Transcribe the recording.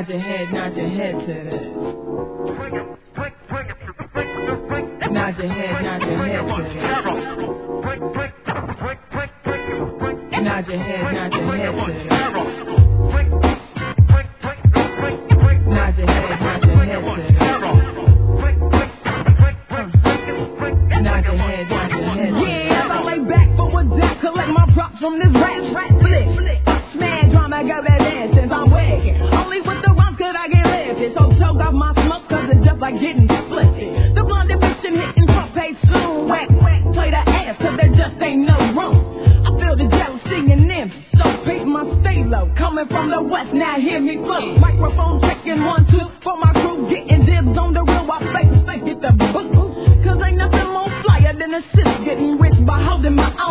Nod your head to this. Nod your head to this. Nod your head to this. Nod your head to this. Nod your head to this. Nod your head to this. Yeah, I lay back for a death, collect my props from this rap flick. Man, drama got that ass since I'm wagging. Only with the rhymes could I get lifted. So choke off my smoke, cause it's just like getting split. The blonde bitch hitting front page soon. Whack, play the ass, cause there just ain't no room. I feel the jealousy in them, so beat my stay low. Coming from the west, now hear me flow. Microphone checking 1, 2 for my crew, getting dibs on the real. I fake get the book, cause ain't nothing more flyer than a sis getting rich by holding my